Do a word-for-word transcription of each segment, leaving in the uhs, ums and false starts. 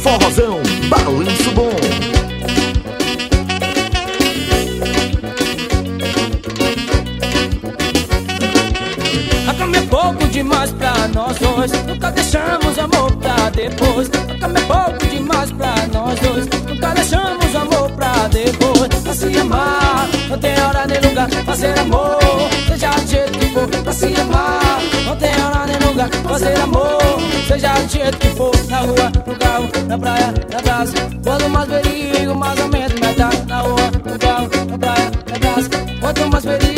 Forrozão, balanço bom. A cama é pouco demais pra nós dois, nunca deixamos amor pra depois. A cama é pouco demais pra nós dois, nunca deixamos amor pra depois. Pra se amar, não tem hora nem lugar. Fazer amor, seja do jeito que for. Pra se amar, não tem hora nem lugar. Fazer amor, seja do jeito que for. Na rua, no carro, na praia, na praça. Quanto mais perigo, mais aumento vai dar. Na rua, no carro, na praia, na praça. Quanto mais perigo.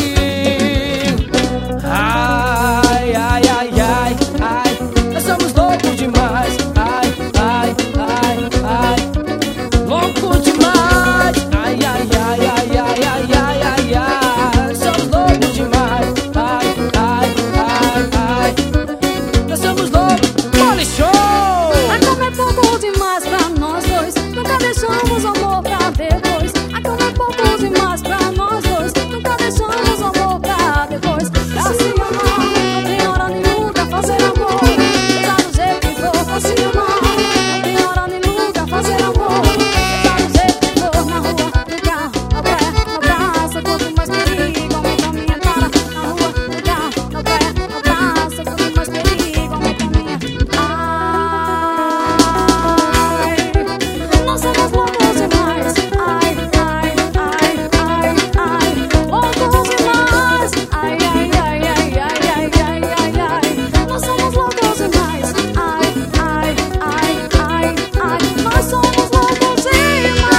Ai, ai, ai, ai, ai, nós somos loucos demais. Ai, ai, ai, ai, louco demais. Ai, ai, ai, ai, ai, ai, ai, ai, ai, somos loucos demais. Ai, ai, ai, ai, nós somos loucos. Poli Show! A cama é pouco demais pra nós dois, nunca deixamos amor pra depois. A cama é pouco demais pra nós dois, nunca deixamos amor pra depois. Pra se amar, não tem hora nem lugar. Fazer amor, seja do jeito que for. Pra se amar, não tem hora nem lugar. Fazer amor, seja do jeito que for. Na rua, no carro, na praia, na praça. Quanto mais perigo, aumenta a minha cara. Na rua, no carro, na praia, na praça. Quanto mais perigo, aumenta a minha. Ai, nós somos loucos demais. Ai, ai, ai, ai, ai, loucos demais. Ai, ai, ai, ai, ai, ai, ai, ai, ai, nós somos loucos demais. Ai, ai, ai, ai, ai, nós somos loucos demais.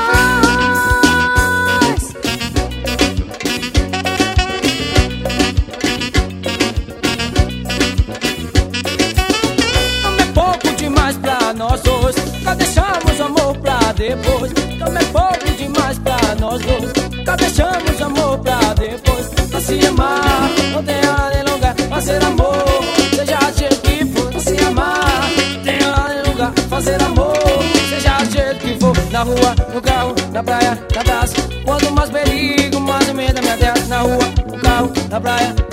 Cama é pouco demais pra nós dois, nunca deixamos amor pra depois. Cama é pouco demais pra nós dois, nunca deixamos amor pra depois. Pra se amar, não tem hora nem lugar. Fazer amor, seja do jeito que for. Pra se amar, não tem hora nem lugar. Fazer amor, seja do jeito que for. Na rua, no carro, na praia, na praça. Quanto mais perigo, mais medo da minha terra. Na rua, no carro, na praia,